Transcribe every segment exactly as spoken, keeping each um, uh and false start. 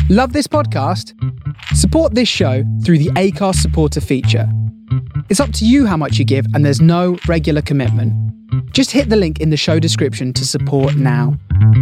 Love this podcast? Support this show through the Acast supporter feature. It's up to you how much you give, and there's no regular commitment. Just hit the link in the show description to support now.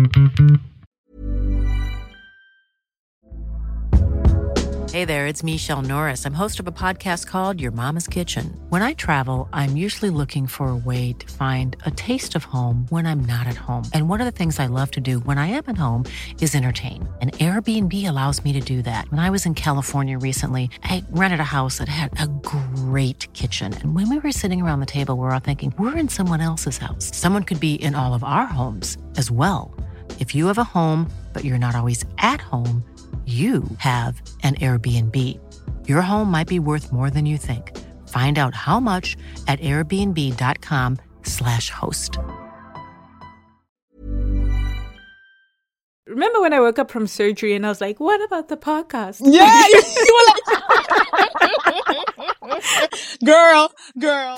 Hey there, it's Michelle Norris. I'm host of a podcast called Your Mama's Kitchen. When I travel, I'm usually looking for a way to find a taste of home when I'm not at home. And one of the things I love to do when I am at home is entertain. And Airbnb allows me to do that. When I was in California recently, I rented a house that had a great kitchen. And when we were sitting around the table, we were all thinking, we're in someone else's house. Someone could be in all of our homes as well. If you have a home, but you're not always at home, you have an Airbnb. Your home might be worth more than you think. Find out how much at airbnb.com slash host. Remember when I woke up from surgery and I was like, what about the podcast? Yeah, you, you were like, girl, girl.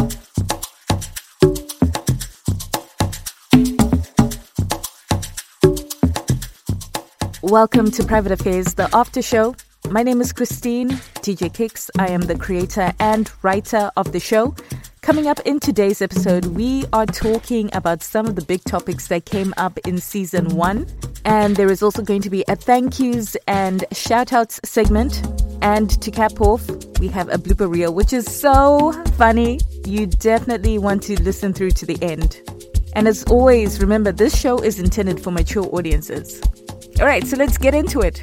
Welcome to Private Affairs, the after show. My name is Christine, T J Kicks. I am the creator and writer of the show. Coming up in today's episode, we are talking about some of the big topics that came up in season one. And there is also going to be a thank yous and shout outs segment. And to cap off, we have a blooper reel, which is so funny. You definitely want to listen through to the end. And as always, remember, this show is intended for mature audiences. All right, so let's get into it.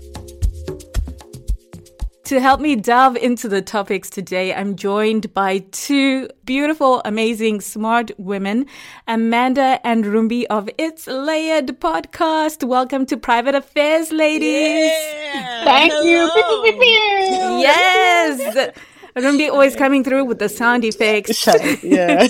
To help me delve into the topics today, I'm joined by two beautiful, amazing, smart women, Amanda and Rumbi of It's Layered podcast. Welcome to Private Affairs, ladies. Yeah. Thank Hello. you. Yes. Rumbi always coming through with the sound effects. Yeah.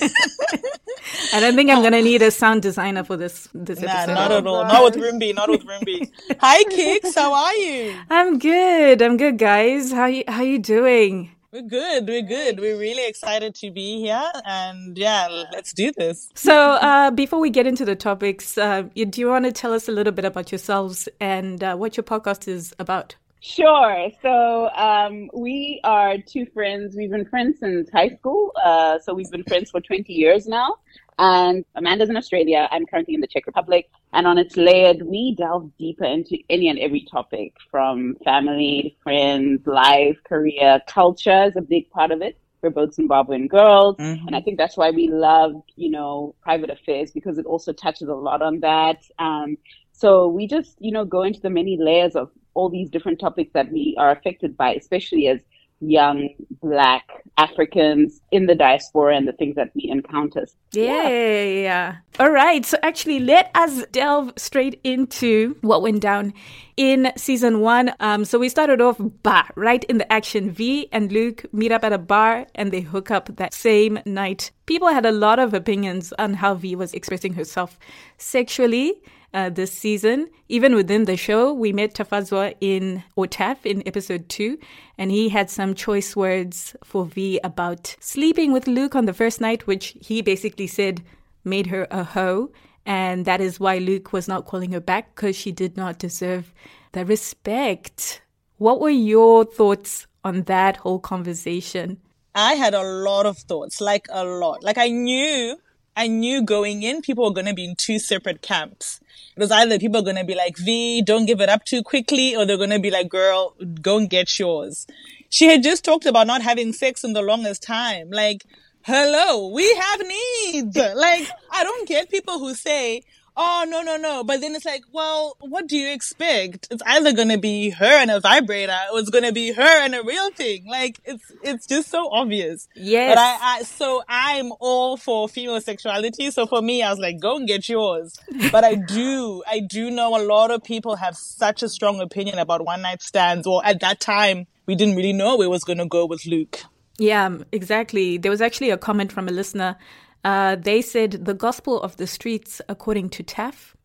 I don't think I'm going to need a sound designer for this this Nah, episode. not at all. Not with Rumbi. Not with Rumbi. Hi, Kicks. How are you? I'm good. I'm good, guys. How you how you doing? We're good. We're good. We're really excited to be here. And yeah, let's do this. So uh, before we get into the topics, uh, you, do you want to tell us a little bit about yourselves and uh, what your podcast is about? Sure. So um, we are two friends. We've been friends since high school. Uh, so we've been friends for twenty years now. And Amanda's in Australia. I'm currently in the Czech Republic. And on It's Layered, we delve deeper into any and every topic, from family, friends, life, career, culture is a big part of it. We're both Zimbabwean girls. Mm-hmm. And I think that's why we love, you know, Private Affairs, because it also touches a lot on that. Um, so we just, you know, go into the many layers of all these different topics that we are affected by, especially as young Black Africans in the diaspora and the things that we encounter. Yeah, yeah, yeah. All right. So actually, let us delve straight into what went down in season one. Um, so we started off bar, right in the action. V and Luke meet up at a bar and they hook up that same night. People had a lot of opinions on how V was expressing herself sexually. Uh, this season. Even within the show, we met Tafazwa in Otaf in episode two, and he had some choice words for V about sleeping with Luke on the first night, which he basically said made her a hoe, and that is why Luke was not calling her back, because she did not deserve the respect. What were your thoughts on that whole conversation? I had a lot of thoughts, like a lot. Like I knew, I knew going in, people were going to be in two separate camps. It was either people are going to be like, V, don't give it up too quickly, or they're going to be like, girl, go and get yours. She had just talked about not having sex in the longest time. Like, hello, we have needs. Like, I don't get people who say, oh, no, no, no. But then it's like, well, what do you expect? It's either going to be her and a vibrator, or it's going to be her and a real thing. Like, it's it's just so obvious. Yes. But I, I, so I'm all for female sexuality. So for me, I was like, go and get yours. But I do, I do know a lot of people have such a strong opinion about one night stands. Or at that time, we didn't really know where it was going to go with Luke. Yeah, exactly. There was actually a comment from a listener. Uh, they said the gospel of the streets, according to Taff,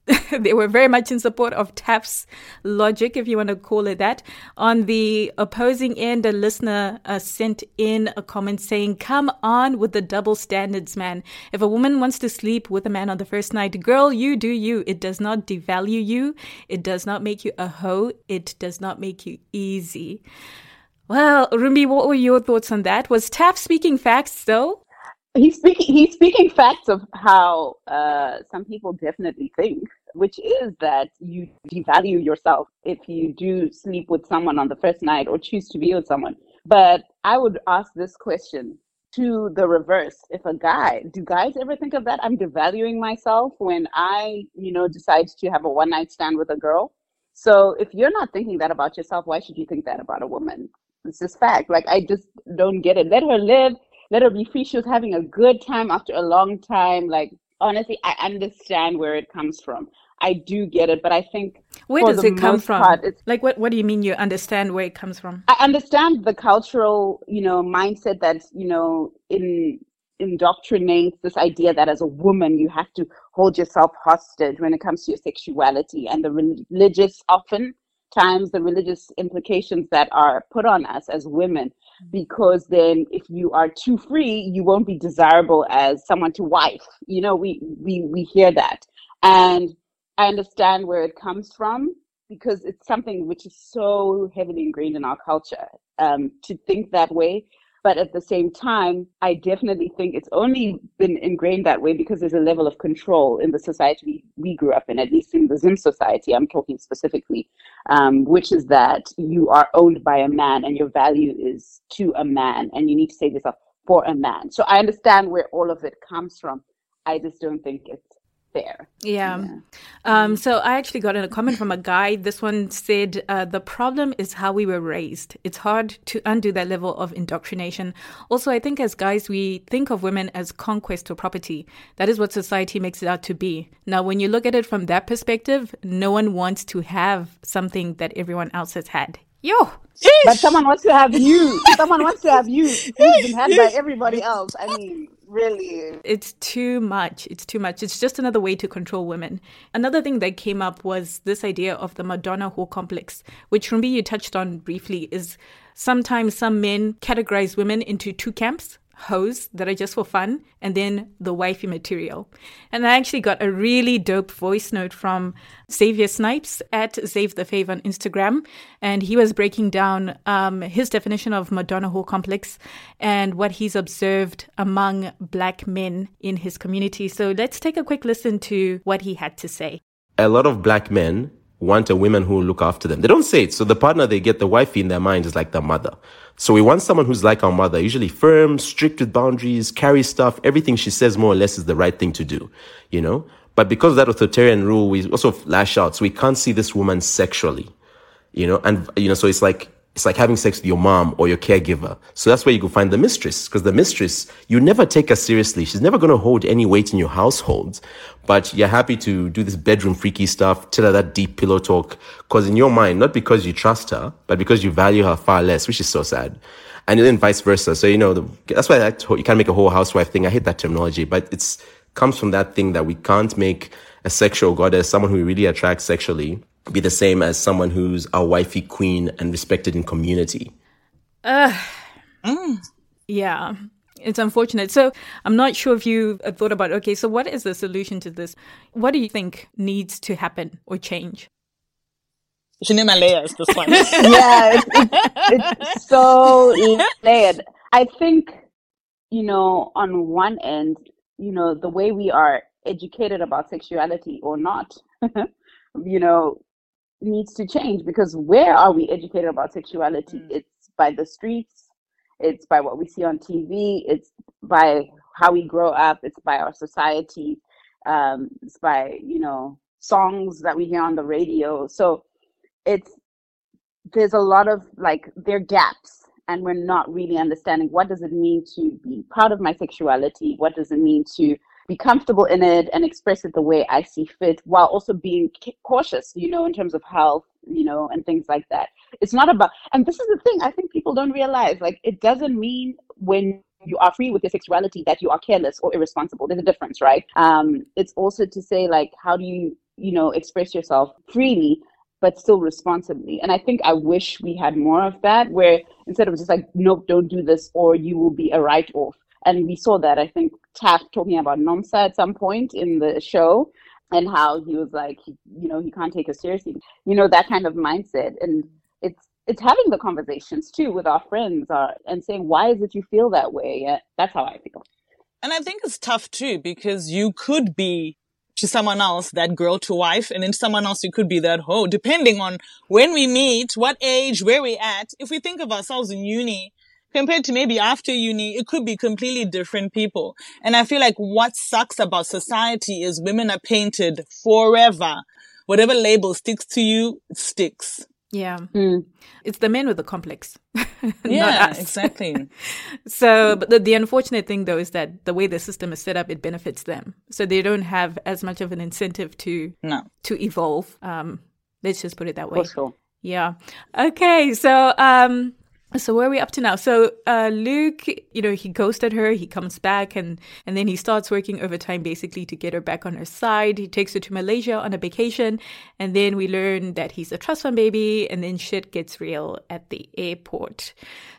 they were very much in support of Taff's logic, if you want to call it that. On the opposing end, a listener uh, sent in a comment saying, come on with the double standards, man. If a woman wants to sleep with a man on the first night, girl, you do you. It does not devalue you. It does not make you a hoe. It does not make you easy. Well, Rumbi, what were your thoughts on that? Was Taff speaking facts, though? He's speaking. He's speaking facts of how uh, some people definitely think, which is that you devalue yourself if you do sleep with someone on the first night or choose to be with someone. But I would ask this question to the reverse. If a guy, do guys ever think of that? I'm devaluing myself when I, you know, decide to have a one night stand with a girl. So if you're not thinking that about yourself, why should you think that about a woman? It's just fact. Like, I just don't get it. Let her live. Let her be free. She was having a good time after a long time. Like, honestly, I understand where it comes from. I do get it, but I think where does it come from? Part, like, what, what do you mean you understand where it comes from? I understand the cultural, you know, mindset that, you know, in indoctrinates this idea that as a woman, you have to hold yourself hostage when it comes to your sexuality, and the religious, often times the religious implications that are put on us as women, because then if you are too free, you won't be desirable as someone to wife. You know, we, we, we hear that. And I understand where it comes from, because it's something which is so heavily ingrained in our culture, um, to think that way. But at the same time, I definitely think it's only been ingrained that way because there's a level of control in the society we grew up in, at least in the Zim society, I'm talking specifically, um, which is that you are owned by a man and your value is to a man and you need to save yourself for a man. So I understand where all of it comes from. I just don't think it's fair. Yeah. yeah. Um, so I actually got in a comment from a guy. This one said, uh, the problem is how we were raised. It's hard to undo that level of indoctrination. Also, I think as guys, we think of women as conquest or property. That is what society makes it out to be. Now, when you look at it from that perspective, no one wants to have something that everyone else has had. Yo! But someone wants to have you. Someone wants to have you. Who's been had by everybody else. I mean, really. It's too much. It's too much. It's just another way to control women. Another thing that came up was this idea of the Madonna whore complex, which Rumbi, you touched on briefly, is sometimes some men categorize women into two camps. Hoes that are just for fun, and then the wifey material. And I actually got a really dope voice note from Xavier Snipes at Save the Fave on Instagram, and he was breaking down um, his definition of Madonna whore complex and what he's observed among black men in his community. So let's take a quick listen to what he had to say. A lot of black men want a woman who will look after them. They don't say it. So the partner they get, the wifey in their mind, is like their mother. So we want someone who's like our mother, usually firm, strict with boundaries, carries stuff. Everything she says more or less is the right thing to do, you know? But because of that authoritarian rule, we also lash out. So we can't see this woman sexually, you know? And, you know, so it's like, it's like having sex with your mom or your caregiver. So that's where you go find the mistress, because the mistress, you never take her seriously. She's never going to hold any weight in your household, but you're happy to do this bedroom freaky stuff, tell her that deep pillow talk, because in your mind, not because you trust her, but because you value her far less, which is so sad. And then vice versa. So, you know, the, that's why I like to, you can't make a whole housewife thing. I hate that terminology, but it's comes from that thing that we can't make a sexual goddess, someone who we really attracts sexually, be the same as someone who's our wifey queen and respected in community. Uh, mm. Yeah, it's unfortunate. So I'm not sure if you thought about, okay, so what is the solution to this? What do you think needs to happen or change? Shinimalaya is this one. Yeah, it's, it's, it's so layered. I think, you know, on one end, you know, the way we are educated about sexuality or not, you know, needs to change, because where are we educated about sexuality? Mm. It's by the streets, it's by what we see on T V, it's by how we grow up, it's by our society, um, it's by, you know, songs that we hear on the radio. So it's, there's a lot of like, there are gaps, and we're not really understanding what does it mean to be proud of my sexuality, what does it mean to be comfortable in it and express it the way I see fit, while also being cautious, you know, in terms of health, you know, and things like that. It's not about, and this is the thing I think people don't realize, like, it doesn't mean when you are free with your sexuality that you are careless or irresponsible. There's a difference, right? Um, it's also to say, like, how do you, you know, express yourself freely, but still responsibly. And I think I wish we had more of that, where instead of just like, nope, don't do this, or you will be a write-off. And we saw that, I think, Taft talking about Nomsa at some point in the show, and how he was like, you know, he can't take us seriously. You know, that kind of mindset. And it's it's having the conversations too with our friends uh, and saying, why is it you feel that way? Yeah, that's how I feel. And I think it's tough too, because you could be to someone else that girl to wife, and then someone else you could be that hoe, depending on when we meet, what age, where we at. If we think of ourselves in uni compared to maybe after uni, it could be completely different people. And I feel like what sucks about society is women are painted forever. Whatever label sticks to you, it sticks. Yeah. Mm. It's the men with the complex. Yeah, exactly. So, but the, the unfortunate thing, though, is that the way the system is set up, it benefits them. So they don't have as much of an incentive to no. to evolve. Um, let's just put it that way. For sure. Yeah. Okay. So, um, so where are we up to now? So uh, Luke, you know, he ghosted her. He comes back, and and then he starts working overtime basically to get her back on her side. He takes her to Malaysia on a vacation, and then we learn that he's a trust fund baby, and then shit gets real at the airport.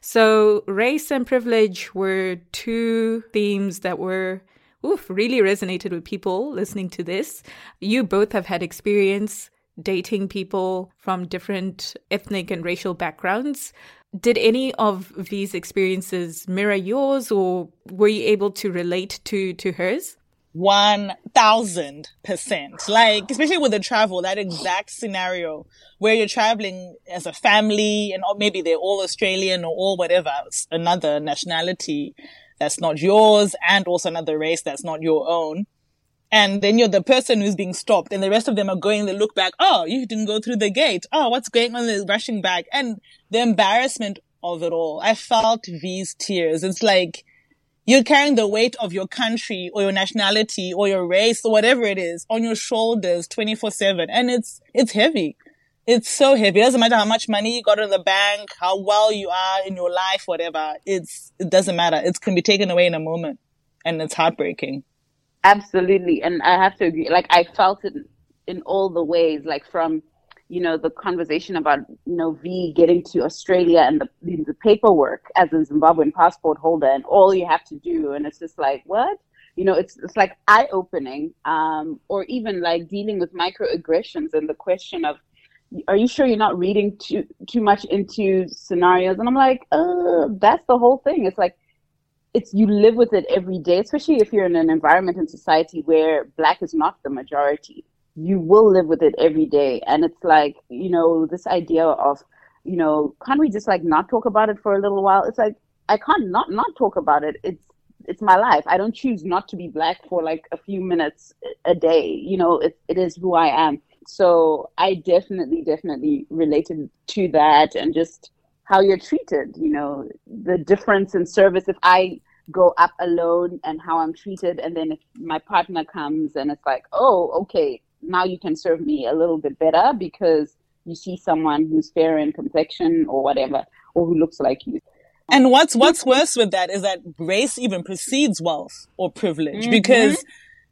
So race and privilege were two themes that were oof, really resonated with people listening to this. You both have had experience dating people from different ethnic and racial backgrounds. Did any of these experiences mirror yours, or were you able to relate to, to hers? One thousand percent. Like, especially with the travel, that exact scenario where you're traveling as a family, and maybe they're all Australian or all whatever, another nationality that's not yours, and also another race that's not your own. And then you're the person who's being stopped, and the rest of them are going, they look back, oh, you didn't go through the gate. Oh, what's going on? They're rushing back. And the embarrassment of it all. I felt these tears. It's like you're carrying the weight of your country or your nationality or your race or whatever it is on your shoulders twenty-four seven. And it's, it's heavy. It's so heavy. It doesn't matter how much money you got in the bank, how well you are in your life, whatever. It's, it doesn't matter. It can be taken away in a moment, and it's heartbreaking. Absolutely. And I have to agree. Like, I felt it in all the ways, like from, you know, the conversation about, you know, V getting to Australia and the, the paperwork as a Zimbabwean passport holder, and all you have to do. And it's just like, what? You know, it's it's like eye-opening, um, or even like dealing with microaggressions and the question of, are you sure you're not reading too too much into scenarios? And I'm like, uh, that's the whole thing. It's like, it's you live with it every day, especially if you're in an environment and society where Black is not the majority. You will live with it every day. And it's like, you know, this idea of, you know, can't we just like not talk about it for a little while? It's like, I can't not not talk about it. It's it's my life. I don't choose not to be Black for like a few minutes a day. You know, it it is who I am. So I definitely, definitely related to that, and just how you're treated, you know, the difference in service. If I go up alone and how I'm treated, and then if my partner comes and it's like, oh, okay, now you can serve me a little bit better because you see someone who's fair in complexion or whatever, or who looks like you. And what's what's worse with that is that race even precedes wealth or privilege, mm-hmm. because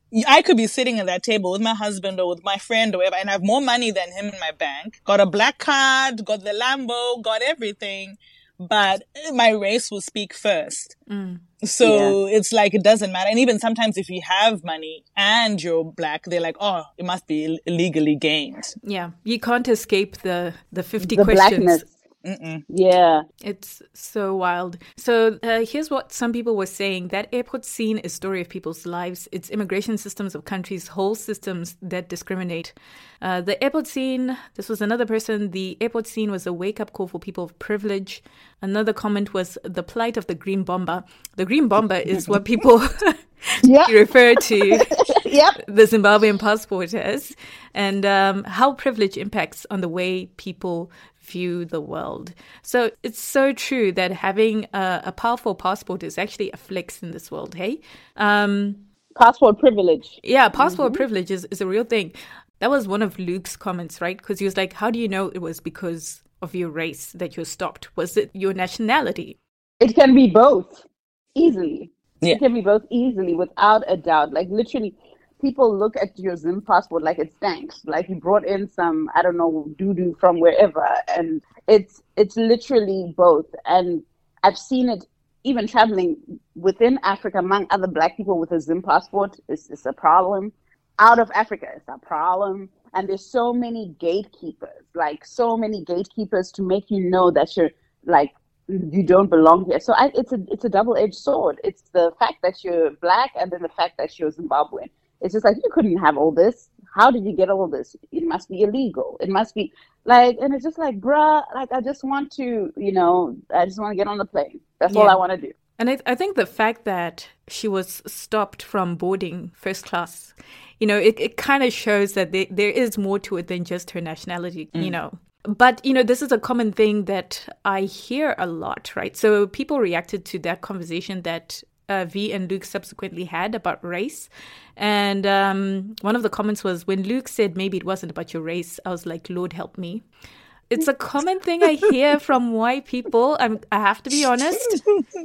I could be sitting at that table with my husband or with my friend or whatever, and I have more money than him in my bank, got a black card, got the Lambo, got everything, but my race will speak first. Mm. So yeah. It's like, it doesn't matter. And even sometimes if you have money and you're Black, they're like, oh, it must be illegally gained. Yeah. You can't escape the, the fifty the questions. Blackness. Mm-mm. Yeah. It's so wild. So uh, here's what some people were saying. That airport scene is a story of people's lives. It's immigration systems of countries, whole systems that discriminate. Uh, the airport scene, this was another person, the airport scene was a wake-up call for people of privilege. Another comment was the plight of the green bomber. The green bomber is what people yep. refer to yep. the Zimbabwean passport as, and um, how privilege impacts on the way people view the world. So it's so true that having a, a powerful passport is actually a flex in this world, hey? Um, passport privilege. Yeah, passport mm-hmm. privilege is, is a real thing. That was one of Luke's comments, right? Because he was like, how do you know it was because of your race that you're stopped? Was it your nationality? It can be both, easily. Yeah. It can be both easily, without a doubt. Like, literally, people look at your Zim passport like it stinks, like you brought in some, I don't know, doo-doo from wherever. And it's it's literally both. And I've seen it even traveling within Africa among other Black people with a Zim passport. It's, it's a problem. Out of Africa, it's a problem. And there's so many gatekeepers, like so many gatekeepers to make you know that you're like, you don't belong here. So I, it's a it's a double-edged sword. It's the fact that you're Black and then the fact that you're Zimbabwean. It's just like, you couldn't have all this. How did you get all this? It must be illegal. It must be like, and it's just like, bruh, like, I just want to, you know, I just want to get on the plane. That's Yeah. all I want to do. And I, I think the fact that she was stopped from boarding first class, you know, it, it kind of shows that there, there is more to it than just her nationality, you know. But, you know, this is a common thing that I hear a lot, right? So people reacted to that conversation that uh, V and Luke subsequently had about race. And um, one of the comments was, when Luke said maybe it wasn't about your race, I was like, Lord help me. It's a common thing I hear from white people. I'm, I have to be honest.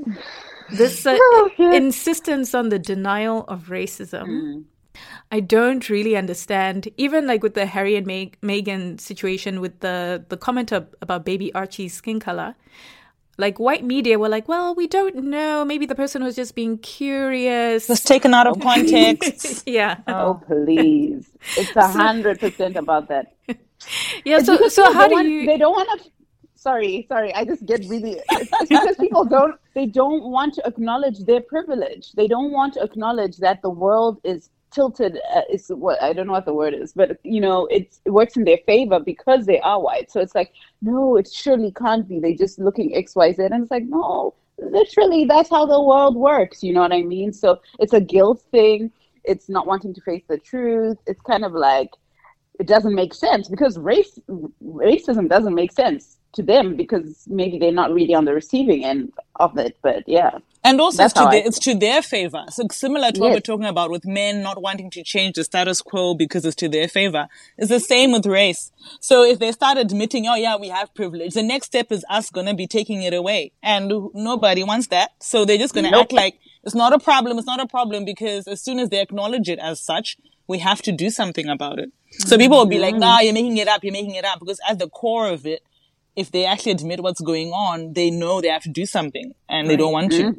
This uh, insistence on the denial of racism. Mm. I don't really understand. Even like with the Harry and Meg- Meghan situation with the, the comment of, about baby Archie's skin color. Like white media were like, well, we don't know. Maybe the person was just being curious. It was taken out of context. Yeah. Oh, please. It's a hundred percent about that. Yeah. It's So, so how do want, you? They don't want to. Sorry, sorry. I just get really. It's, it's because people don't. They don't want to acknowledge their privilege. They don't want to acknowledge that the world is tilted. Uh, is what I don't know what the word is, but you know, it's, it works in their favor because they are white. So it's like, no, it surely can't be. They just looking X, Y, Z, and it's like, no, literally, that's how the world works. You know what I mean? So it's a guilt thing. It's not wanting to face the truth. It's kind of like, it doesn't make sense because race racism doesn't make sense to them because maybe they're not really on the receiving end of it. But yeah. And also, it's That's to, how their, I- it's to their favor. So similar to what Yes. we're talking about with men not wanting to change the status quo because it's to their favor. It's the same with race. So if they start admitting, oh yeah, we have privilege, the next step is us going to be taking it away. And nobody wants that. So they're just going to Nope. act like it's not a problem. It's not a problem because as soon as they acknowledge it as such, we have to do something about it. So people will be like, nah, you're making it up. You're making it up. Because at the core of it, if they actually admit what's going on, they know they have to do something and they don't want to.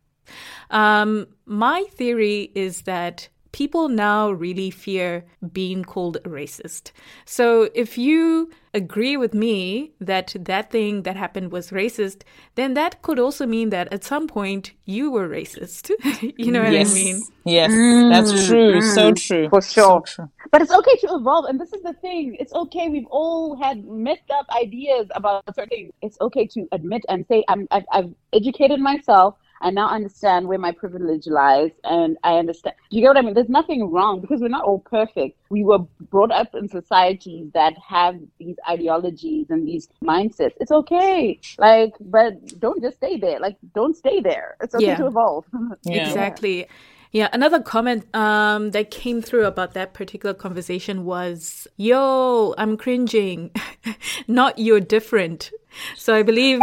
Um, my theory is that people now really fear being called a racist. So if you agree with me that that thing that happened was racist, then that could also mean that at some point you were racist. You know what Yes. I mean? Yes, that's true. So true. For sure. So true. But it's okay to evolve. And this is the thing. It's okay. We've all had messed up ideas about certain things. It's okay to admit and say, I'm, I've, I've educated myself. I now understand where my privilege lies. And I understand. You get what I mean? There's nothing wrong because we're not all perfect. We were brought up in societies that have these ideologies and these mindsets. It's okay. Like, but don't just stay there. Like, don't stay there. It's okay Yeah. to evolve. Yeah. Exactly. Yeah, another comment um, that came through about that particular conversation was, yo, I'm cringing, not you're different. So I believe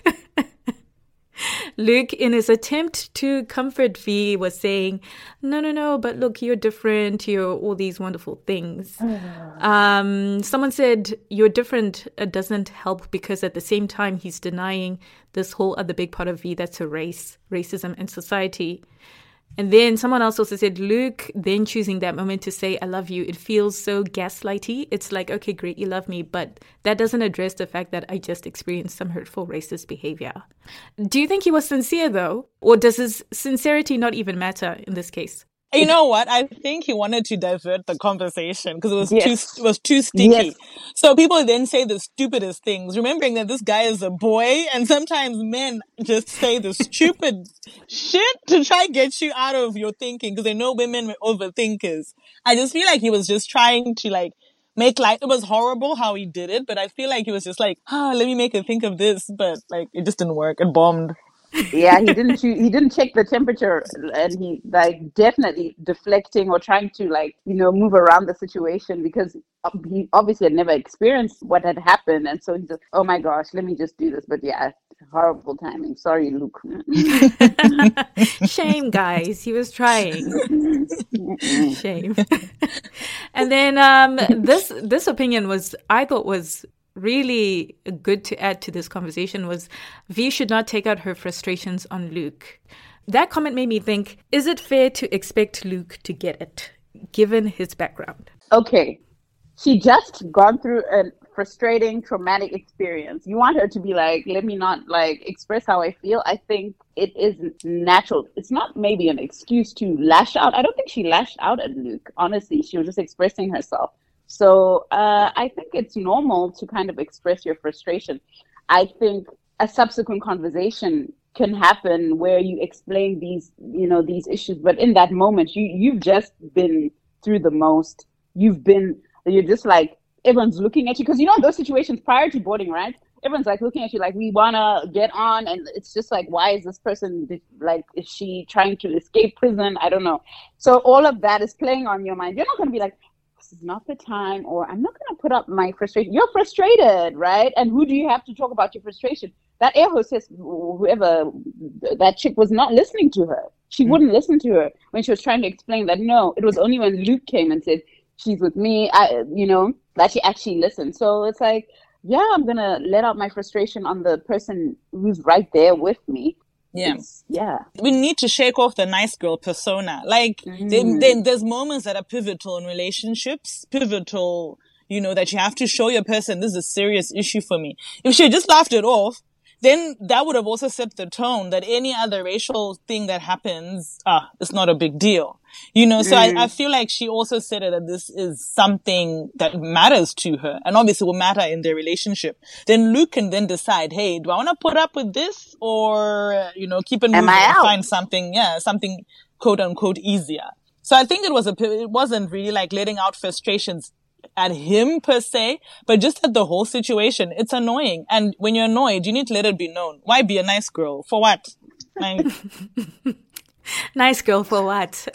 Luke, in his attempt to comfort V, was saying, no, no, no, but look, you're different. You're all these wonderful things. um, someone said, you're different uh, doesn't help because at the same time, he's denying this whole other big part of V, that's a race, racism and society. And then someone else also said, Luke then choosing that moment to say, I love you. It feels so gaslighty. It's like, okay, great, you love me. But that doesn't address the fact that I just experienced some hurtful racist behavior. Do you think he was sincere, though? Or does his sincerity not even matter in this case? You know what? I think he wanted to divert the conversation because it was Yes. too it was too sticky. Yes. So people then say the stupidest things, remembering that this guy is a boy, and sometimes men just say the stupid shit to try and get you out of your thinking because they know women are overthinkers. I just feel like he was just trying to like make light. It was horrible how he did it, but I feel like he was just like, ah, let me make her think of this, but like it just didn't work. It bombed. Yeah, he didn't choo- he didn't check the temperature, and he like definitely deflecting or trying to like, you know, move around the situation because he obviously had never experienced what had happened, and so he's just, oh my gosh, let me just do this. But yeah, horrible timing. Sorry, Luke. Shame, guys. He was trying. Shame. And then um, this this opinion was, I thought was really good to add to this conversation was V should not take out her frustrations on Luke. That comment made me think, is it fair to expect Luke to get it, given his background? Okay. She just gone through a frustrating, traumatic experience. You want her to be like, let me not like express how I feel. I think it is natural. It's not maybe an excuse to lash out. I don't think she lashed out at Luke. Honestly, she was just expressing herself. So uh, I think it's normal to kind of express your frustration. I think a subsequent conversation can happen where you explain these, you know, these issues. But in that moment, you, you've just been through the most. You've been, you're just like, everyone's looking at you. Because, you know, in those situations prior to boarding, right? Everyone's like looking at you like, we want to get on. And it's just like, why is this person, like, is she trying to escape prison? I don't know. So all of that is playing on your mind. You're not going to be like, this is not the time, or I'm not going to put up my frustration. You're frustrated, right? And who do you have to talk about your frustration? That air hostess, whoever, that chick was not listening to her. She mm-hmm. wouldn't listen to her when she was trying to explain that, no, it was only when Luke came and said, she's with me, I, you know, that she actually listened. So it's like, yeah, I'm going to let out my frustration on the person who's right there with me. Yeah. It's, yeah. We need to shake off the nice girl persona. Like, mm. they, they, there's moments that are pivotal in relationships, pivotal, you know, that you have to show your person, this is a serious issue for me. If she just laughed it off, then that would have also set the tone that any other racial thing that happens, ah, it's not a big deal. You know, so mm. I, I feel like she also said it, that this is something that matters to her and obviously will matter in their relationship. Then Luke can then decide, hey, do I want to put up with this or, you know, keep it moving and find something, yeah, something quote unquote easier. So I think it was a, it wasn't really like letting out frustrations at him per se, but just at the whole situation. It's annoying. And when you're annoyed, you need to let it be known. Why be a nice girl? For what? Like, nice girl for what?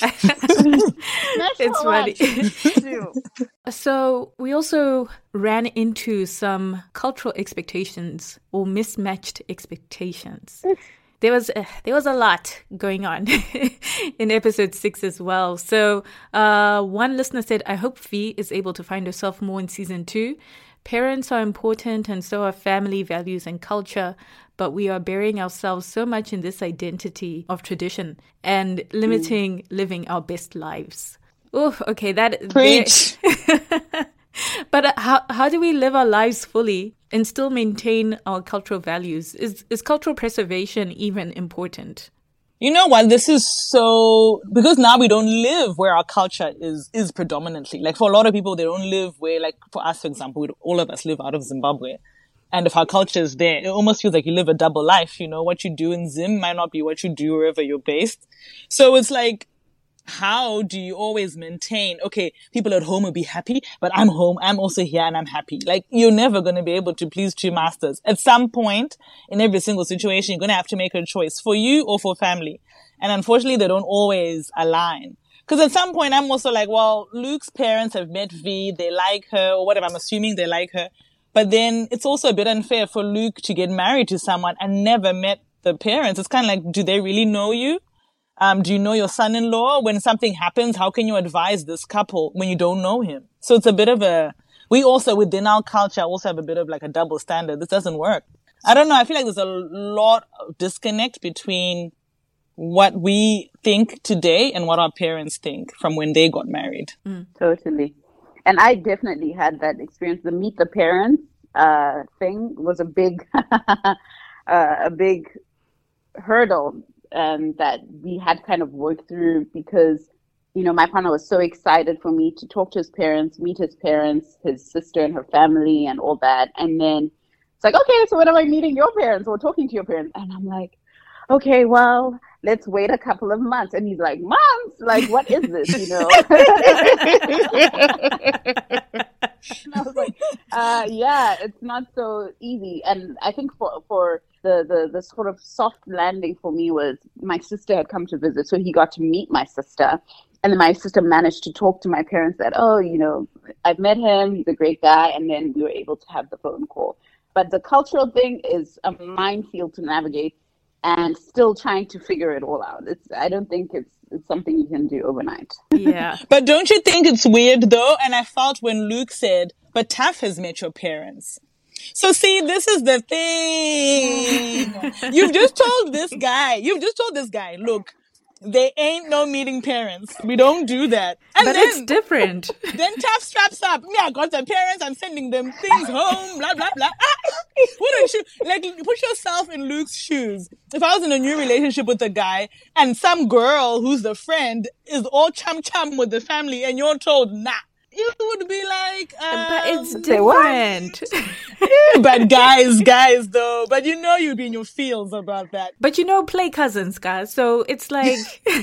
It's funny. So we also ran into some cultural expectations or mismatched expectations. There was a, there was a lot going on in episode six as well. So uh, one listener said, I hope V is able to find herself more in season two. Parents are important and so are family values and culture, but we are burying ourselves so much in this identity of tradition and limiting mm. living our best lives. Oh, okay, that preach. But how how do we live our lives fully and still maintain our cultural values? Is is cultural preservation even important? You know what? This is so, because now we don't live where our culture is, is predominantly. Like for a lot of people, they don't live where, like for us, for example, we, all of us live out of Zimbabwe. And if our culture is there, it almost feels like you live a double life. You know, what you do in Zim might not be what you do wherever you're based. So it's like, how do you always maintain, okay, people at home will be happy, but I'm home, I'm also here and I'm happy. Like, you're never going to be able to please two masters. At some point in every single situation, you're going to have to make a choice for you or for family. And unfortunately, they don't always align. Because at some point, I'm also like, well, Luke's parents have met V, they like her, or whatever, I'm assuming they like her. But then it's also a bit unfair for Luke to get married to someone and never met the parents. It's kind of like, do they really know you? Um, do you know your son-in-law? When something happens, how can you advise this couple when you don't know him? So it's a bit of a, we also within our culture also have a bit of like a double standard. This doesn't work. I don't know. I feel like there's a lot of disconnect between what we think today and what our parents think from when they got married. Mm. Totally. And I definitely had that experience. The meet the parents, uh, thing was a big, uh, a big hurdle. Um, that we had kind of worked through because, you know, my partner was so excited for me to talk to his parents, meet his parents, his sister and her family and all that. And then it's like, okay, so when am I meeting your parents or talking to your parents? And I'm like, okay, well, let's wait a couple of months. And he's like, months? Like, what is this, you know? And I was like, uh, yeah, it's not so easy. And I think for, for the, the, the sort of soft landing for me was my sister had come to visit. So he got to meet my sister. And then my sister managed to talk to my parents that, oh, you know, I've met him. He's a great guy. And then we were able to have the phone call. But the cultural thing is a minefield to navigate. and still trying to figure it all out. It's I don't think it's it's something you can do overnight. Yeah. But don't you think it's weird though? And I felt when Luke said, but Taff has met your parents. So see, this is the thing. You've just told this guy, you've just told this guy, look, there ain't no meeting parents. We don't do that. And But then, it's different. Then Taff straps up. Me, I got the parents. I'm sending them things home. Blah blah blah. Ah, wouldn't you like put yourself in Luke's shoes? If I was in a new relationship with a guy and some girl who's the friend is all chum chum with the family, and you're told nah, you would be like, um, But it's Say what? different. but guys, guys though, but you know you'd be in your feels about that. But you know, play cousins, guys. So it's like,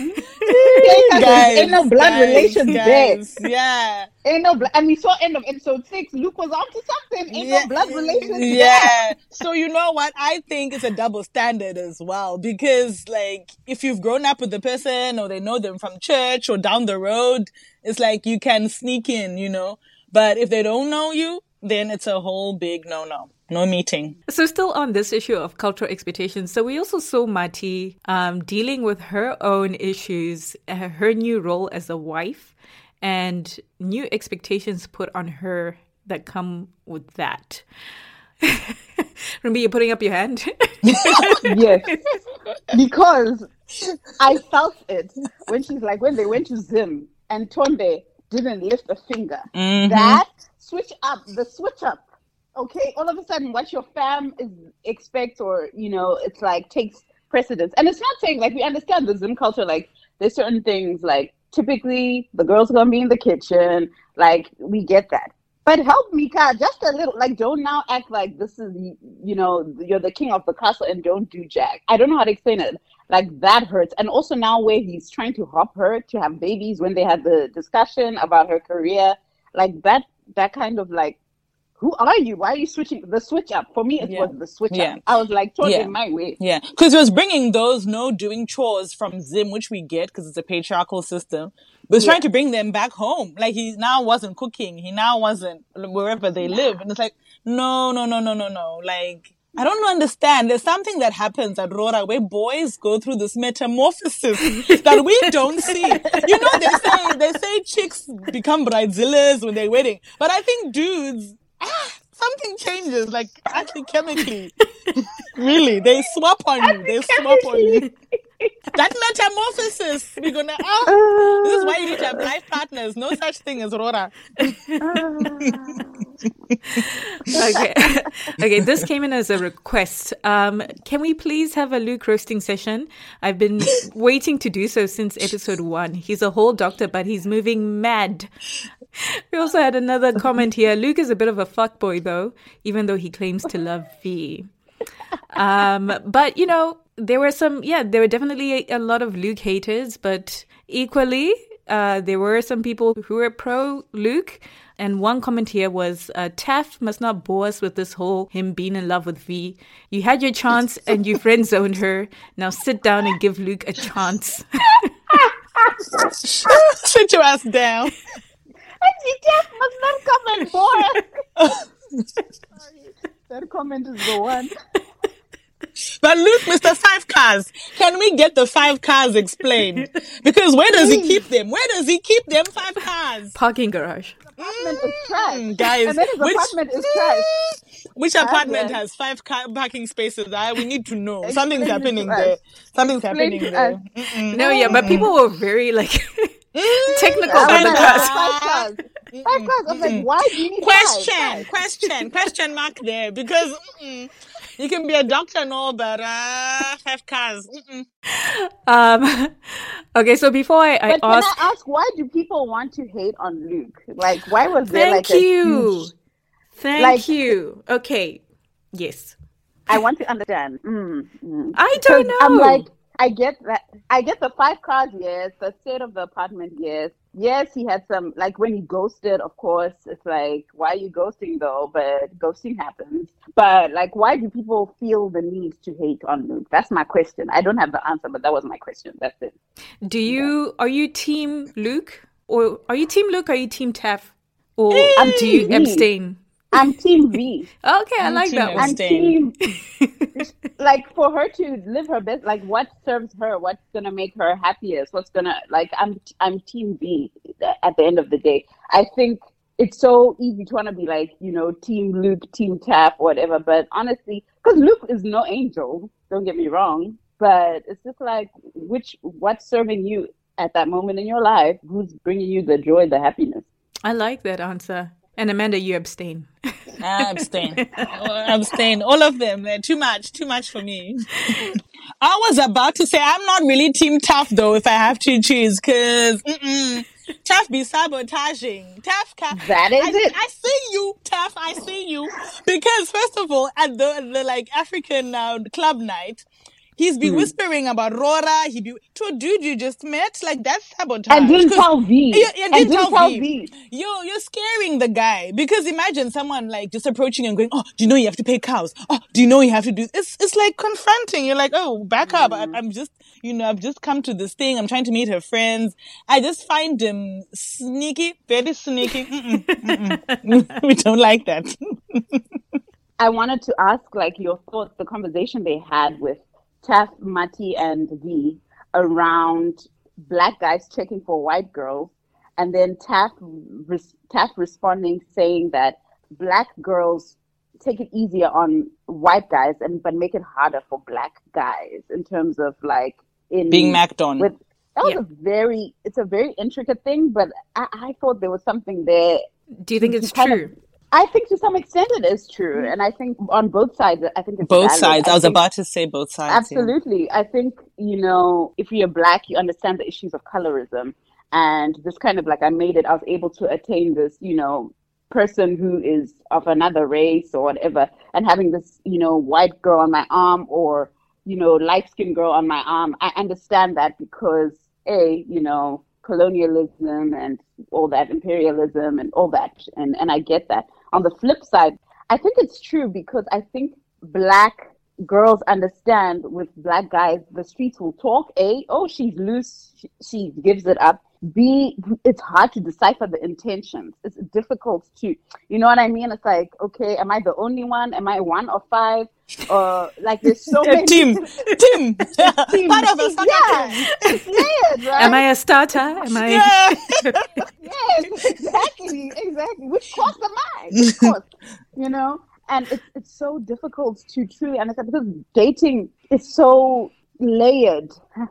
Ain't no blood guys, relations guys. there. Yeah. Ain't no blood. And we saw end of episode six. Luke was onto something. Ain't no blood relations there. Yeah. So you know what? I think it's a double standard as well, because like if you've grown up with the person or they know them from church or down the road, it's like you can sneak in, you know. But if they don't know you, then it's a whole big no-no. No meeting. so still on this issue of cultural expectations. So we also saw Mati um, dealing with her own issues, uh, her new role as a wife, and new expectations put on her that come with that. Rumbi, you're putting up your hand? Yes. Because I felt it when she's like, when they went to Zim and Tonde didn't lift a finger. Mm-hmm. That switch up, the switch up. Okay, all of a sudden what your fam is expects or, you know, it's like takes precedence. And it's not saying, like, we understand the Zim culture, like, there's certain things, like, typically the girls are going to be in the kitchen, like, we get that. But help Mika just a little, like, don't now act like this is, you know, you're the king of the castle and don't do jack. I don't know how to explain it. Like, that hurts. And also now where he's trying to hop her to have babies when they had the discussion about her career, like, that, that kind of, like, who are you? Why are you switching the switch up? For me, it Yeah. was the switch Yeah. up. I was like, totally Yeah. in my way. Yeah, because it was bringing those no doing chores from Zim, which we get because it's a patriarchal system. But it's Yeah. trying to bring them back home. Like he now wasn't cooking. He now wasn't wherever they live. And it's like, no, no, no, no, no, no. Like, I don't understand. There's something that happens at Rora where boys go through this metamorphosis that we don't see. You know, they say, they say chicks become bridezillas when they're wedding. But I think dudes, ah, something changes, like actually chemically. Really, they swap on you. They swap on you. That metamorphosis, we're gonna. Oh, this is why you need to have life partners. No such thing as Rora. Okay. Okay, this came in as a request. Um, can we please have a Luke roasting session? I've been waiting to do so since episode one. He's a whole doctor, but he's moving mad. We also had another comment here. Luke is a bit of a fuckboy, though, even though he claims to love V. Um, but, you know, there were some, yeah, there were definitely a, a lot of Luke haters, but equally, uh, there were some people who were pro Luke. And one comment here was, uh, Taff must not bore us with this whole him being in love with V. You had your chance and you friend zoned her. Now sit down and give Luke a chance. Sit your ass down. Taff must not come and bore us. Sorry, that comment is the one. But Luke, Mister Five Cars, can we get the five cars explained? Because where does he keep them? Where does he keep them five cars? Parking garage. Apartment is trash. Mm, guys, And then his which- apartment is trash. Which apartment yes. has five car parking spaces? I we need to know. Explain Something's it to happening us. there. Something's Explain happening to there. us. Mm-mm. No, yeah, but people were very, like, technical I on the was like, cars. five cars. Five cars. I was like, why do you need Question, five? question, question mark there. Because mm-mm, you can be a doctor and all, but uh, five cars. Mm-mm. Um, okay, so before I, I But can ask, I ask, why do people want to hate on Luke? Like, why was there thank like a you, huge... thank like- you. Okay, yes, I want to understand. Mm, mm. I don't know. I'm like, I get that. I get the five cars, yes. The state of the apartment, yes. Yes, he had some, like when he ghosted, of course, it's like, why are you ghosting though? But ghosting happens. But like, why do people feel the need to hate on Luke? That's my question. I don't have the answer, but that was my question. That's it. do you are you team Luke or are you team Luke? Or are you team Taff, or do you Team V. abstain? I'm Team V. Okay, I I'm like team that one. I'm Abstain. team, like, for her to live her best, like, what serves her, what's gonna make her happiest, what's gonna, like, I'm, I'm Team V at the end of the day. I think it's so easy to want to be like, you know, Team Luke, Team Taff, whatever. But honestly, because Luke is no angel, don't get me wrong, but it's just like, which, what's serving you at that moment in your life? Who's bringing you the joy, the happiness? I like that answer. And Amanda, you abstain. I abstain. Oh, abstain. All of them. They're too much. Too much for me. I was about to say I'm not really Team Tough though if I have to choose, because Tough be sabotaging. Tough ca- That is I, it. I see you, Tough. I see you. Because first of all, at the the like African uh, club night, he's be whispering about Rora. He be to a dude you just met. Like, that's sabotage. And didn't 'Cause- tell V. You, you And didn't didn't tell tell V. V. You're, you're scaring the guy, because imagine someone like just approaching and going, oh, do you know you have to pay cows? Oh, do you know you have to do, it's, it's like confronting. You're like, oh, back up. I, I'm just, you know, I've just come to this thing. I'm trying to meet her friends. I just find him sneaky, very sneaky. Mm-mm, mm-mm. We don't like that. I wanted to ask, like, your thoughts, the conversation they had with Taff, Mati, and V around black guys checking for white girls, and then Taff, res- Taff responding saying that black girls take it easier on white guys, and but make it harder for black guys in terms of like in Being macked on. With, that was Yeah. a very, it's a very intricate thing, but I, I thought there was something there. Do you think it's kind of- true? I think to some extent it is true, and I think on both sides, I think it's Both valid. sides. I was think- about to say both sides. yeah. Absolutely. I think, you know, if you're black, you understand the issues of colorism. And this kind of like, I made it, I was able to attain this, you know, person who is of another race or whatever, and having this, you know, white girl on my arm or, you know, light-skinned girl on my arm. I understand that because, A, you know, colonialism and all that, imperialism and all that. And, and I get that. On the flip side, I think it's true because I think black girls understand with black guys, the streets will talk. A, oh, she's loose, she, she gives it up. B, it's hard to decipher the intentions. It's difficult to, you know what I mean? It's like, okay, am I the only one? Am I one of five? Or like, there's so A many. team. Team. Team. Part of a soccer Yeah, team. it's layered, right? Am I a starter? Am I? Yeah. Yes, exactly, exactly. Which course am I? Which course, you know? And it's it's so difficult to truly understand because dating is so layered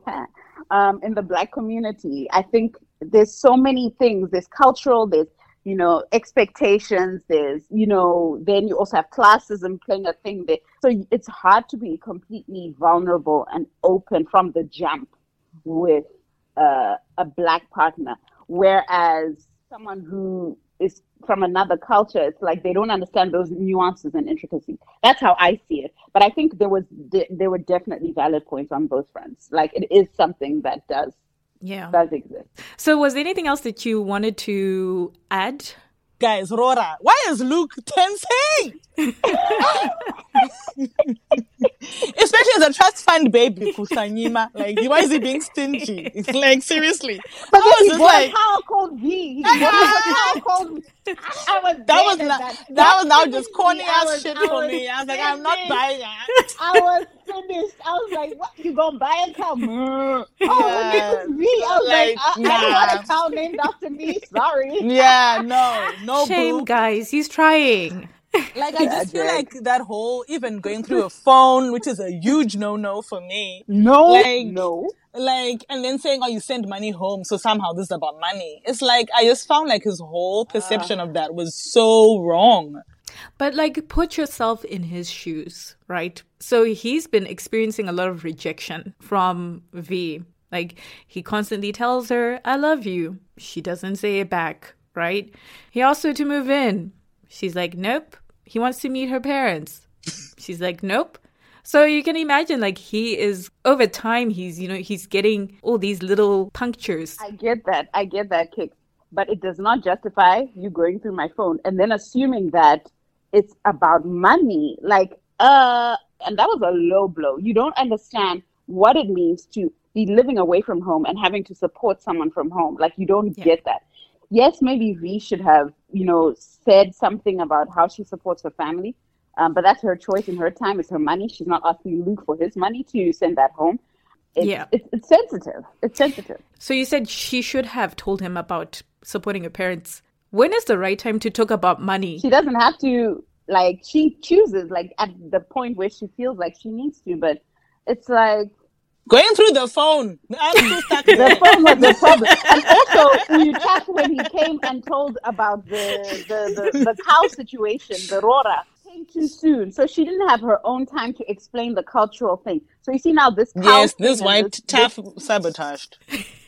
um, in the black community. I think there's so many things. There's cultural, there's, you know, expectations, there's, you know, then you also have classism playing a thing there. So it's hard to be completely vulnerable and open from the jump with uh, a black partner. Whereas someone who is from another culture, it's like they don't understand those nuances and intricacies. That's how I see it. But I think there was de- there were definitely valid points on both fronts. Like, it is something that does Yeah. does exist. So was there anything else that you wanted to add? Guys, Rora, why is Luke tensing? Especially as a trust fund baby, Kusanyima. Like, why is he being stingy? It's like, seriously. But I then was he just bought like, a cow called V. He bought a cow called I was that was dead not, at that, that. was now That just finished corny me. I ass was- shit I for was me. I was like, I'm not finished. buying that. I was finished. I was like, what? You gonna buy a cow? Oh, Yeah. this is me. I was like, Like, I, I don't nah. want a cow named after me. Sorry. Yeah, no, no Shame, boo. guys. He's trying. Like, I just feel Tragic. like that whole, even going through a phone, which is a huge no-no for me. No, Like- no. Like, and then saying, oh, you send money home, so somehow this is about money. It's like, I just found like his whole perception of that was so wrong. But like, put yourself in his shoes, right? So he's been experiencing a lot of rejection from V. Like, he constantly tells her, I love you. She doesn't say it back, right? He asked her to move in. She's like, nope. He wants to meet her parents. She's like, nope. So you can imagine, like, he is, over time, he's, you know, he's getting all these little punctures. I get that. I get that kick. But it does not justify you going through my phone and then assuming that it's about money. Like, uh, and that was a low blow. You don't understand what it means to be living away from home and having to support someone from home. Like, you don't Yeah. get that. yes, maybe V should have, you know, said something about how she supports her family. Um, but that's her choice in her time. It's her money. She's not asking Luke for his money to send that home. It's, Yeah. It's, it's sensitive. It's sensitive. So you said she should have told him about supporting her parents. When is the right time to talk about money? She doesn't have to, like, she chooses, like, at the point where she feels like she needs to. But it's like, Going through the phone. I'm so stuck the there. phone was the problem. And also, you checked when he came and told about the, the, the, the cow situation, the Rora. Came too soon. So she didn't have her own time to explain the cultural thing. So you see now this cow Yes, thing this and white this- taff sabotaged.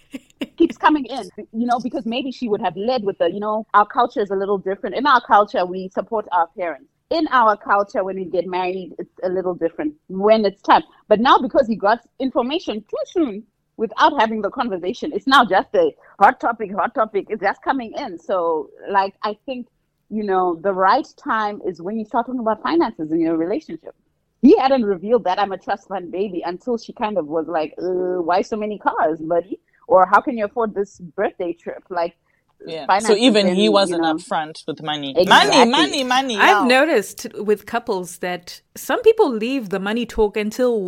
keeps coming in, you know, because maybe she would have led with the, you know, our culture is a little different. In our culture, we support our parents. In our culture, when we get married, it's a little different when it's time. But now, because he got information too soon without having the conversation, it's now just a hot topic, hot topic. It's just coming in. So, like, I think, you know, the right time is when you start talking about finances in your relationship. He hadn't revealed that I'm a trust fund baby until she kind of was like, uh, why so many cars, buddy? Or how can you afford this birthday trip? Like, Yeah. So finances even and, he wasn't you know, upfront with money. Exactly. Money, money, money. I've yeah. noticed with couples that some people leave the money talk until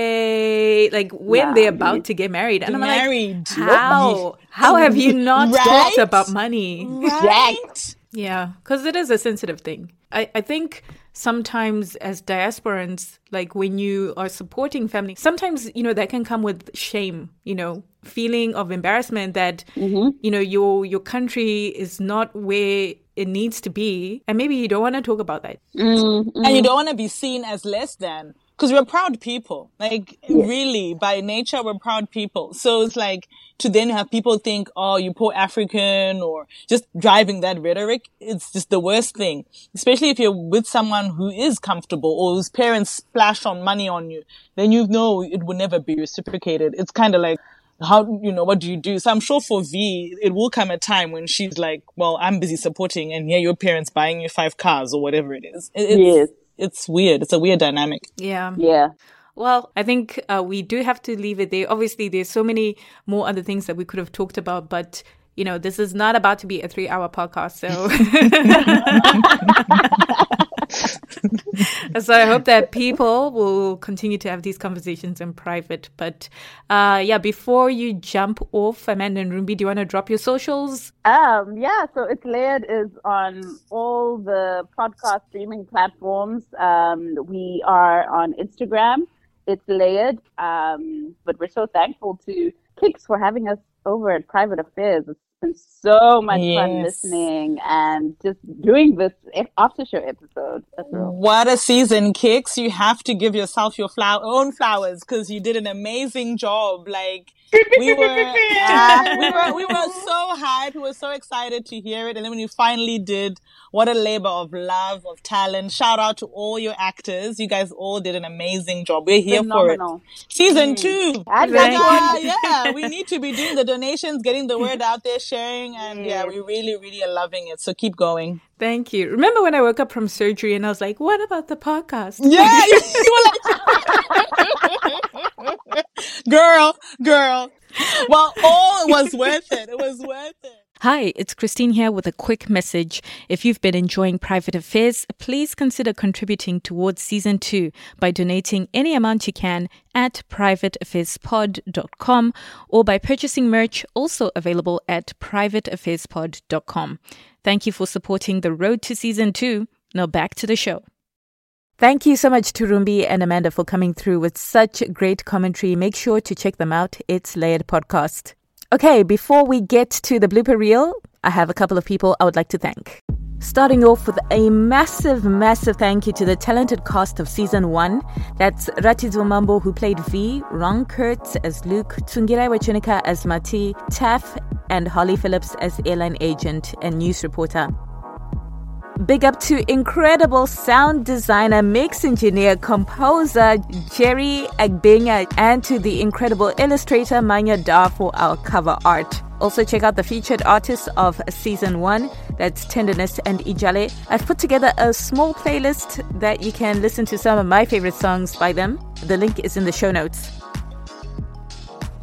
way, like when Yeah, they're about to get married. And I'm Married. like, how? How have you not Right? talked about money? Right? Yeah, because it is a sensitive thing. I, I think sometimes as diasporans, like when you are supporting family, sometimes, you know, that can come with shame, you know, feeling of embarrassment that, Mm-hmm. you know, your your country is not where it needs to be. And maybe you don't want to talk about that. Mm-hmm. And you don't want to be seen as less than. Because we're proud people. Like, really, by nature, we're proud people. So it's like, to then have people think, oh, you poor African, or just driving that rhetoric, it's just the worst thing. Especially if you're with someone who is comfortable or whose parents splash on money on you, then you know it will never be reciprocated. It's kind of like, how, you know, what do you do? So I'm sure for V, it will come a time when she's like, well, I'm busy supporting, and here your parents buying you five cars or whatever it is. It, it's, Yes. it's weird. It's a weird dynamic. Yeah. Yeah. Well, I think uh, we do have to leave it there. Obviously, there's so many more other things that we could have talked about, but, you know, this is not about to be a three-hour podcast, so... So I hope that people will continue to have these conversations in private. But uh, yeah, before you jump off, Amanda and Rumbi, do you want to drop your socials? Um, yeah, so It's Layered is on all the podcast streaming platforms. Um, we are on Instagram. It's Layered. Um, but we're so thankful to Kix for having us over at Private Affairs. It's been so much fun Yes. listening and just doing this after show episode. That's real. What a season, Kix. You have to give yourself your flower, own flowers, because you did an amazing job. Like, we were, uh, we were, we were so hyped. We were so excited to hear it. And then when you finally did, what a labor of love, of talent. Shout out to all your actors. You guys all did an amazing job. We're here Phenomenal. for it. Season two. And Thank that's Yeah, yeah, we need to be doing the donations, getting the word out there, sharing. And yeah, we really, really are loving it. So keep going. Thank you. Remember when I woke up from surgery and I was like, what about the podcast? Yeah, you, you were like, girl, girl. Well, all was worth it. It was worth it. Hi, it's Christine here with a quick message. If you've been enjoying Private Affairs, please consider contributing towards season two by donating any amount you can at private affairs pod dot com or by purchasing merch also available at private affairs pod dot com. Thank you for supporting the road to season two. Now back to the show. Thank you so much to Rumbi and Amanda for coming through with such great commentary. Make sure to check them out. It's Layered Podcast. Okay, before we get to the blooper reel, I have a couple of people I would like to thank. Starting off with a massive, massive thank you to the talented cast of season one. That's Ratizo Mambo, who played V, Ron Kurtz as Luke, Tsungirai Wachunika as Mati, Taff, and Holly Phillips as airline agent and news reporter. Big up to incredible sound designer, mix engineer, composer Jerry Agbenga, and to the incredible illustrator Manya Da for our cover art. Also check out the featured artists of season one, that's Tenderness and Ijale. I've put together a small playlist that you can listen to some of my favorite songs by them. The link is in the show notes.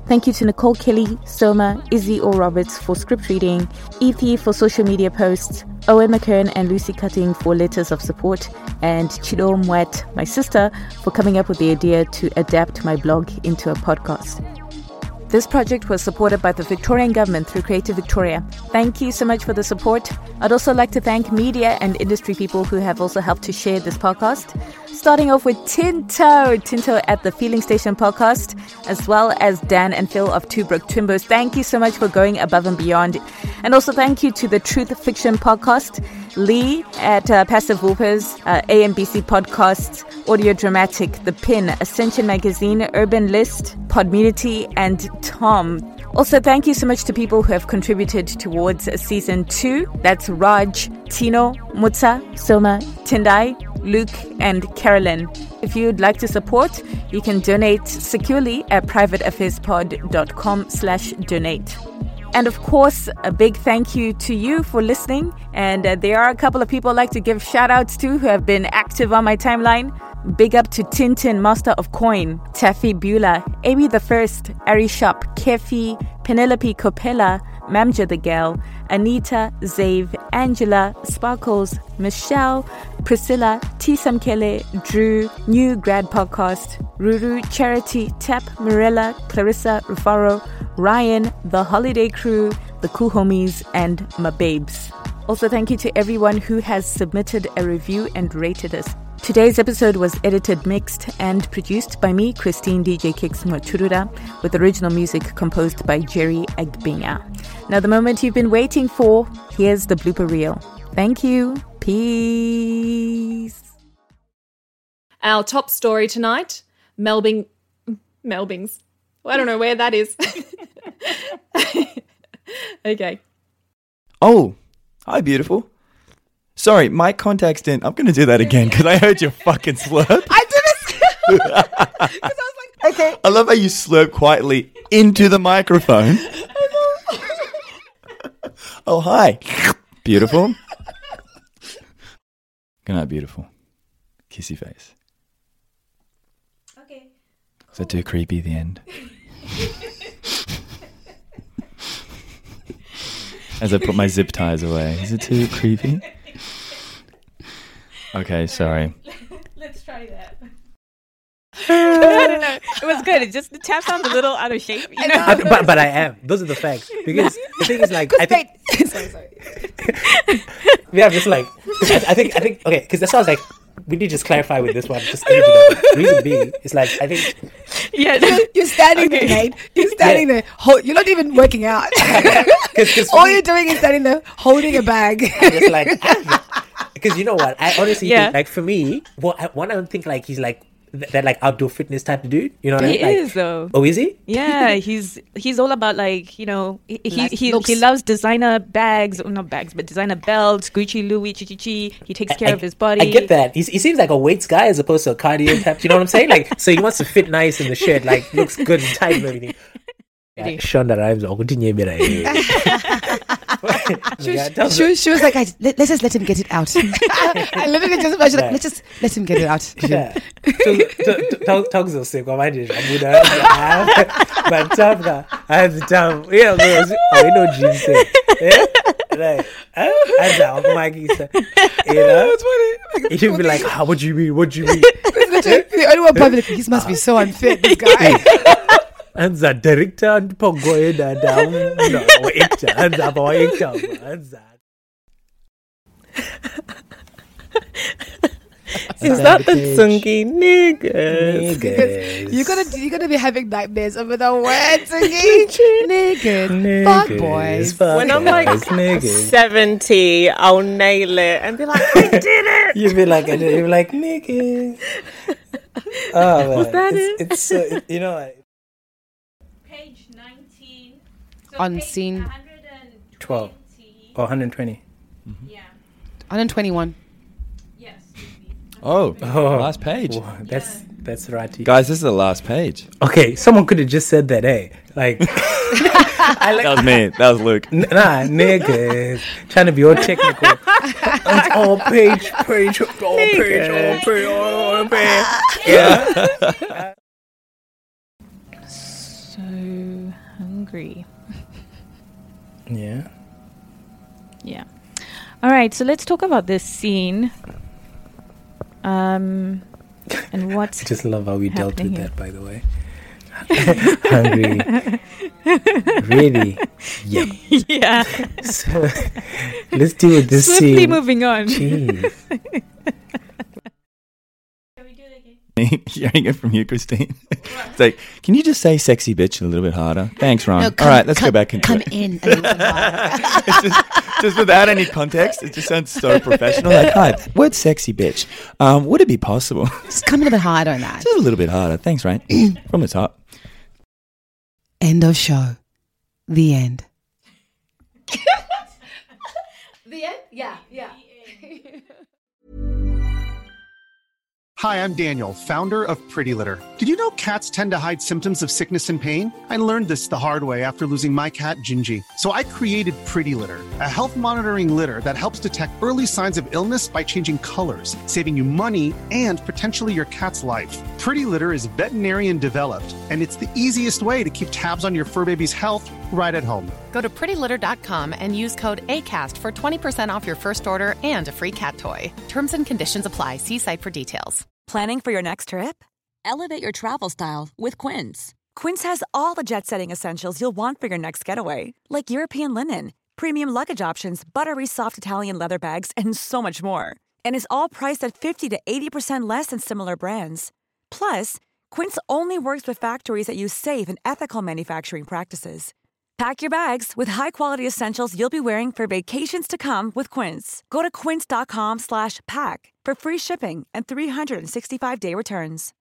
Thank you to Nicole Kelly, Soma, Izzy or Roberts for script reading, Ethi for social media posts, Owen McKern and Lucy Cutting for letters of support, and Chido Mwet, my sister, for coming up with the idea to adapt my blog into a podcast. This project was supported by the Victorian Government through Creative Victoria. Thank you so much for the support. I'd also like to thank media and industry people who have also helped to share this podcast. Starting off with Tinto, Tinto at the Feeling Station podcast, as well as Dan and Phil of Two Brook Twimbos. Thank you so much for going above and beyond. And also thank you to the Truth Fiction podcast, Lee at uh, Passive Wolpers, uh, A M B C Podcasts, Audio Dramatic, The Pin, Ascension Magazine, Urban List, Podmunity, and Tom. Also, thank you so much to people who have contributed towards season two. That's Raj, Tino, Mutsa, Soma, Tendai, Luke, and Carolyn. If you'd like to support, you can donate securely at privateaffairspod.com slash donate. And of course, a big thank you to you for listening. And uh, there are a couple of people I'd like to give shout outs to who have been active on my timeline. Big up to Tintin, Master of Coin, Taffy Beulah, Amy the First, Ari Shop, Kefi, Penelope Copella, Mamja the Girl, Anita, Zave, Angela, Sparkles, Michelle, Priscilla, T. Samkele, Drew, New Grad Podcast, Ruru, Charity, Tap, Mirella, Clarissa, Rufaro, Ryan, The Holiday Crew, The Cool Homies, and my babes. Also, thank you to everyone who has submitted a review and rated us. Today's episode was edited, mixed, and produced by me, Christine D J Kicks Mwachurura, with original music composed by Jerry Agbinya. Now, the moment you've been waiting for, here's the blooper reel. Thank you. Peace. Our top story tonight, Melbing... Melbings. Well, I don't know where that is. Okay. Oh, hi, beautiful. Sorry, my contacts didn't. I'm going to do that again because I heard your fucking slurp. I did it because I was like, okay. I love how you slurp quietly into the microphone. Oh, hi. Beautiful. Good night, beautiful. Kissy face. Okay. Is that too creepy at the end? As I put my zip ties away. Is it too creepy? Okay, sorry. Let's try that. I don't know. It was good. It just the tap sounds a little out of shape. You know? I I, but but I am. Those are the facts. Because the thing is, like, I think. sorry, sorry. Yeah, I'm just like. I, I think I think okay. Because that's why I was like, we need to just clarify with this one. Just the reason being, it's like I think. Yeah, You're, you're standing there, Nate. You're standing Yeah. there. Hold, you're not even working out. Cause, cause All you're doing is standing there holding a bag. I'm just like. Because you know what? I honestly Yeah. think, like, for me, well, I, one, I don't think like he's like th- that like outdoor fitness type of dude. You know what I he mean? Like, is though. oh, is he? Yeah, he's he's all about like you know he he Like he, looks. he loves designer bags, or not bags, but designer belts, Gucci, Louis, Chi Chi Chi. He takes care I, of his body. I get that. He's, he seems like a weights guy as opposed to a cardio type. You know what I'm saying? Like, so he wants to fit nice in the shirt, like looks good and tight and everything. Yeah, Shonda Rhimes, oh, continue, mira, eh. She, Yeah, was- tell she, me- was- she was like, I, let, let's just let him get it out. I literally just imagine, like, Yeah. let's just let him get it out. Yeah. Tongues will say, "Come on, I'm gonna but tough guy. I have the time. Yeah, girls. Oh, you know, Jim said, yeah, right. That's how Mikey said. You know, That's funny. he'd be like, "Ah, what do you mean? What do you mean?" The only one public, he must be so unfit, this guy. And the director and Pongoy and down. No, actor and the boy actor. And that. Is that the Tsungi niggas? Niggas. You're gonna, you're gonna be having nightmares over the words again. Niggas, fuck boys. Fuck When I'm like boys, niggas. seventy, I'll nail it and be like, I did it. You'd be like, you'd be like, niggas. Oh, man. Was that it's, it? It's so, it, you know, like, Page nineteen. Unseen. twelve or one hundred twenty. Yeah. one hundred twenty-one. Yes. Oh, Oh. last page. Whoa, that's that's right. Guys, this is the last page. Okay, someone could have just said that, eh? Like, I like That was me. That was Luke. N- nah, niggas. Trying to be all technical. It's all page, page, all page, all page, all page. Yeah. So agree. Yeah. Yeah. All right, so let's talk about this scene. Um, and what's I just love how we dealt with here. that, by the way. Hungry. Really? Yep. Yeah. So, let's deal with this Swiftly scene. moving on. Jeez. Hearing it from you, Christine. It's like, can you just say sexy bitch a little bit harder? Thanks, Ron. No, come- All right, let's come- go back into come it. in a little bit harder. It's just, just without any context, it just sounds so professional. Like, hi, word sexy bitch. Um, would it be possible? Just come a little bit harder on that. Just a little bit harder. Thanks, Ryan. From the top. End of show. The end. The end? Yeah, yeah. Hi, I'm Daniel, founder of Pretty Litter. Did you know cats tend to hide symptoms of sickness and pain? I learned this the hard way after losing my cat, Gingy. So I created Pretty Litter, a health monitoring litter that helps detect early signs of illness by changing colors, saving you money and potentially your cat's life. Pretty Litter is veterinarian developed, and it's the easiest way to keep tabs on your fur baby's health right at home. Go to pretty litter dot com and use code ACAST for twenty percent off your first order and a free cat toy. Terms and conditions apply. See site for details. Planning for your next trip? Elevate your travel style with Quince. Quince has all the jet-setting essentials you'll want for your next getaway, like European linen, premium luggage options, buttery soft Italian leather bags, and so much more. And is all priced at fifty to eighty percent less than similar brands. Plus, Quince only works with factories that use safe and ethical manufacturing practices. Pack your bags with high-quality essentials you'll be wearing for vacations to come with Quince. Go to quince dot com slash pack for free shipping and three hundred sixty-five day returns.